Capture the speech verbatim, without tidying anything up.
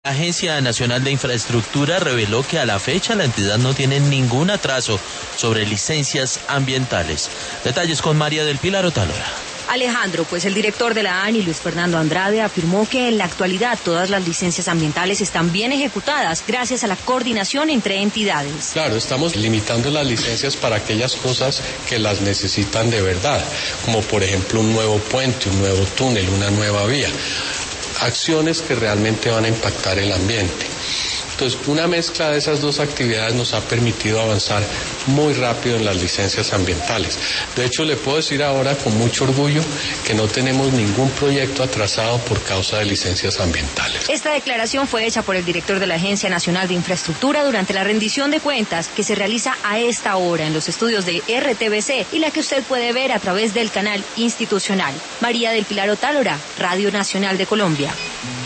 La Agencia Nacional de Infraestructura reveló que a la fecha la entidad no tiene ningún atraso sobre licencias ambientales. Detalles con María del Pilar Otalora. Alejandro, pues el director de la ANI, Luis Fernando Andrade, afirmó que en la actualidad todas las licencias ambientales están bien ejecutadas gracias a la coordinación entre entidades. Claro, estamos limitando las licencias para aquellas cosas que las necesitan de verdad, como por ejemplo un nuevo puente, un nuevo túnel, una nueva vía. Acciones que realmente van a impactar el ambiente. Entonces, una mezcla de esas dos actividades nos ha permitido avanzar muy rápido en las licencias ambientales. De hecho, le puedo decir ahora con mucho orgullo que no tenemos ningún proyecto atrasado por causa de licencias ambientales. Esta declaración fue hecha por el director de la Agencia Nacional de Infraestructura durante la rendición de cuentas que se realiza a esta hora en los estudios de R T V C y la que usted puede ver a través del canal institucional. María del Pilar Otálora, Radio Nacional de Colombia.